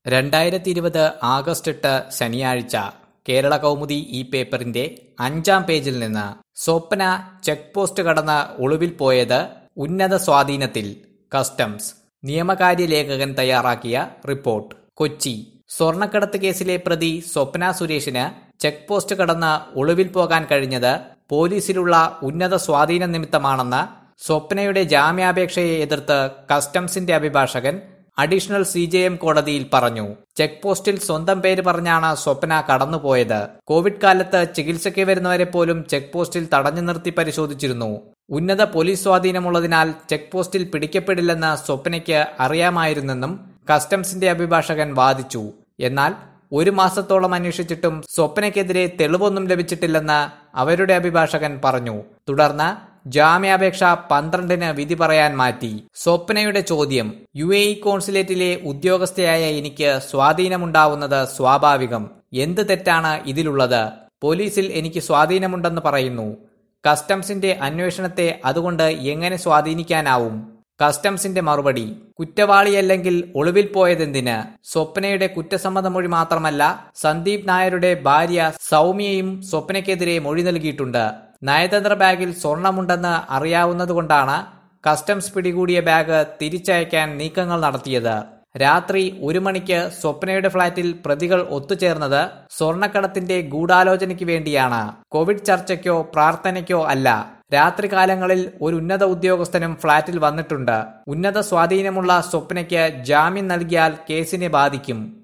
2020 August 8 ശനിയാഴ്ച കേരള കൗമുദി ഈ പേപ്പറിന്റെ 5-ാം പേജിൽ നിന്ന് സ്വപ്ന ചെക്ക് പോസ്റ്റ് കടന്ന് ഒളിവിൽ പോയത് ഉന്നത സ്വാധീനത്തിൽ കസ്റ്റംസ് നിയമകാര്യ ലേഖകൻ തയ്യാറാക്കിയ റിപ്പോർട്ട്. കൊച്ചി സ്വർണ്ണക്കടത്ത് കേസിലെ പ്രതി സ്വപ്ന സുരേഷിന് ചെക്ക് പോസ്റ്റ് കടന്ന് ഒളിവിൽ പോകാൻ കഴിഞ്ഞത് പോലീസിലുള്ള ഉന്നത സ്വാധീന നിമിത്തമാണെന്ന് സ്വപ്നയുടെ ജാമ്യാപേക്ഷയെ എതിർത്ത് കസ്റ്റംസിന്റെ അഭിഭാഷകൻ അഡീഷണൽ CJM കോടതിയിൽ പറഞ്ഞു. ചെക്ക് പോസ്റ്റിൽ സ്വന്തം പേര് പറഞ്ഞാണ് സ്വപ്ന കടന്നുപോയത്. കോവിഡ് കാലത്ത് ചികിത്സയ്ക്ക് വരുന്നവരെ പോലും ചെക്ക് പോസ്റ്റിൽ തടഞ്ഞു നിർത്തി പരിശോധിച്ചിരുന്നു. ഉന്നത പോലീസ് സ്വാധീനമുള്ളതിനാൽ ചെക്ക് പോസ്റ്റിൽ പിടിക്കപ്പെടില്ലെന്ന് സ്വപ്നയ്ക്ക് അറിയാമായിരുന്നെന്നും കസ്റ്റംസിന്റെ അഭിഭാഷകൻ വാദിച്ചു. എന്നാൽ 1 മാസത്തോളം അന്വേഷിച്ചിട്ടും സ്വപ്നയ്ക്കെതിരെ തെളിവൊന്നും ലഭിച്ചിട്ടില്ലെന്ന് അവരുടെ അഭിഭാഷകൻ പറഞ്ഞു. തുടർന്ന് ജാമ്യാപേക്ഷ 12-ന് വിധി പറയാൻ മാറ്റി. സ്വപ്നയുടെ ചോദ്യം: UAE കോൺസുലേറ്റിലെ ഉദ്യോഗസ്ഥയായ എനിക്ക് സ്വാധീനമുണ്ടാവുന്നത് സ്വാഭാവികം. എന്ത് തെറ്റാണ് ഇതിലുള്ളത്? പോലീസിൽ എനിക്ക് സ്വാധീനമുണ്ടെന്ന് പറയുന്നു. കസ്റ്റംസിന്റെ അന്വേഷണത്തെ അതുകൊണ്ട് എങ്ങനെ സ്വാധീനിക്കാനാവും? കസ്റ്റംസിന്റെ മറുപടി: കുറ്റവാളിയല്ലെങ്കിൽ ഒളിവിൽ പോയതെന്തിന്? സ്വപ്നയുടെ കുറ്റസമ്മതമൊഴി മാത്രമല്ല, സന്ദീപ് നായരുടെ ഭാര്യ സൗമ്യയും സ്വപ്നയ്ക്കെതിരെ മൊഴി നൽകിയിട്ടുണ്ട്. നയതന്ത്ര ബാഗിൽ സ്വർണമുണ്ടെന്ന് അറിയാവുന്നതുകൊണ്ടാണ് കസ്റ്റംസ് പിടികൂടിയ ബാഗ് തിരിച്ചയക്കാൻ നീക്കങ്ങൾ നടത്തിയത്. രാത്രി 1 മണിക്ക് സ്വപ്നയുടെ ഫ്ളാറ്റിൽ പ്രതികൾ ഒത്തുചേർന്നത് സ്വർണ്ണക്കടത്തിന്റെ ഗൂഢാലോചനയ്ക്ക് വേണ്ടിയാണ്. കോവിഡ് ചർച്ചയ്ക്കോ പ്രാർത്ഥനയ്ക്കോ അല്ല. രാത്രികാലങ്ങളിൽ ഒരു ഉന്നത ഉദ്യോഗസ്ഥനും ഫ്ളാറ്റിൽ വന്നിട്ടുണ്ട്. ഉന്നത സ്വാധീനമുള്ള സ്വപ്നയ്ക്ക് ജാമ്യം നൽകിയാൽ കേസിനെ ബാധിക്കും.